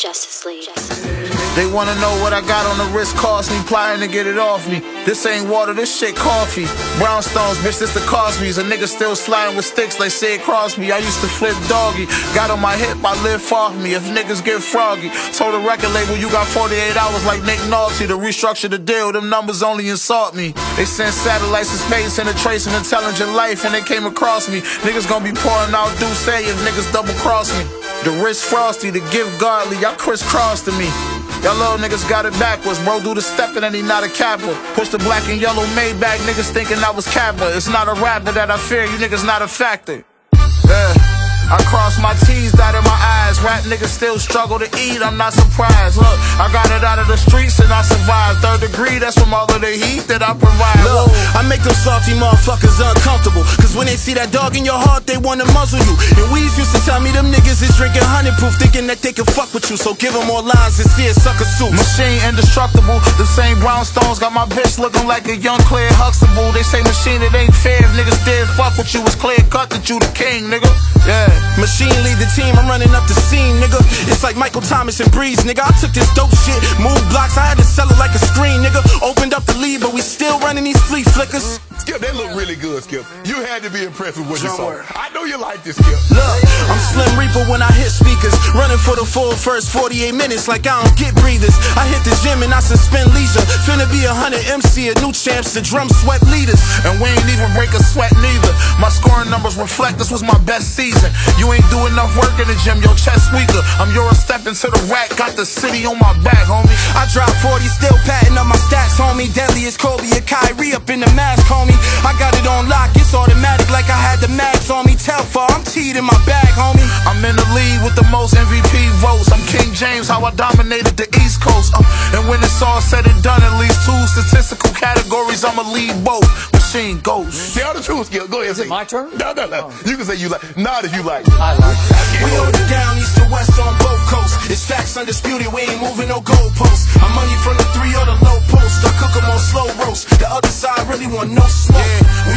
Justice League. They wanna know what I got on the wrist, cost me, plotting to get it off me. This ain't water, this shit coffee. Brownstones, bitch, this the Cosby's. A nigga still sliding with sticks like Sid Crosby. I used to flip doggy. Got on my hip, I live far from me. If niggas get froggy, told the record label you got 48 hours like Nick Nolte to restructure the deal. Them numbers only insult me. They sent satellites to space and a trace of intelligent life, and they came across me. Niggas gonna be pouring out Douce if niggas double cross me. The wrist frosty, the gift godly, y'all crisscross to me. Y'all little niggas got it backwards, bro, do the steppin' and he not a capper. Push the black and yellow Maybach, niggas thinking I was Kappa. It's not a rapper that I fear, you niggas not a factor. Yeah. I cross my T's, dotted my eyes. Rap niggas still struggle to eat, I'm not surprised. Look, I got it out of the streets and I survived. Third degree, that's from all of the heat that I provide. Look, I make them salty motherfuckers uncomfortable, cause when they see that dog in your heart, they wanna muzzle you. And Weez used to tell me them niggas is drinking 100 proof, thinking that they can fuck with you. So give them more lines and see it sucker suit. Machine indestructible, the same brownstones got my bitch looking like a young Claire Huxtable. They say machine, it ain't fair if niggas did fuck with you. It's clear cut that you the king, nigga. Yeah. Machine lead the team, I'm running up the scene, nigga. It's like Michael Thomas and Breeze, nigga. I took this dope shit, moved blocks, I had to sell it like a screen, nigga. Opened up the lead, but we still running these flea flickers. Skip, they look really good, Skip. You had to be impressed with what you saw. I know you like this, Skip. Look, I'm Slim Reaper when I hit speakers, running for the full first 48 minutes like I don't get breathers. I hit the gym and I suspend leisure. Finna be 100 MC, a new champs, the drum sweat leaders. And we ain't even break a sweat neither. My scoring numbers reflect this was my best season. You ain't do enough work in the gym, your chest weaker. I'm Euro stepping to the rack, got the city on my back, homie. I dropped 40, still patting up my stats, homie. Deadly as Kobe or Kyrie up in the mask, homie. I got it on lock, it's automatic like I had the mags on me. Telfar, I'm teed in my bag, homie. I'm in the lead with the most MVP votes. I'm King James, how I dominated the East Coast. And when it's all said and done, at least 2 statistical categories, I'ma lead both. Machine goes. Tell the truth, Skip. Go ahead. Is it my turn? No. You can say you like. Not if you like. I like it. We hold it down east to west on both coasts. It's facts undisputed, we ain't moving no goalposts. I'm money from the 3 or the low post. I cook 'em on slow roast. The other side really want no smoke. Yeah, we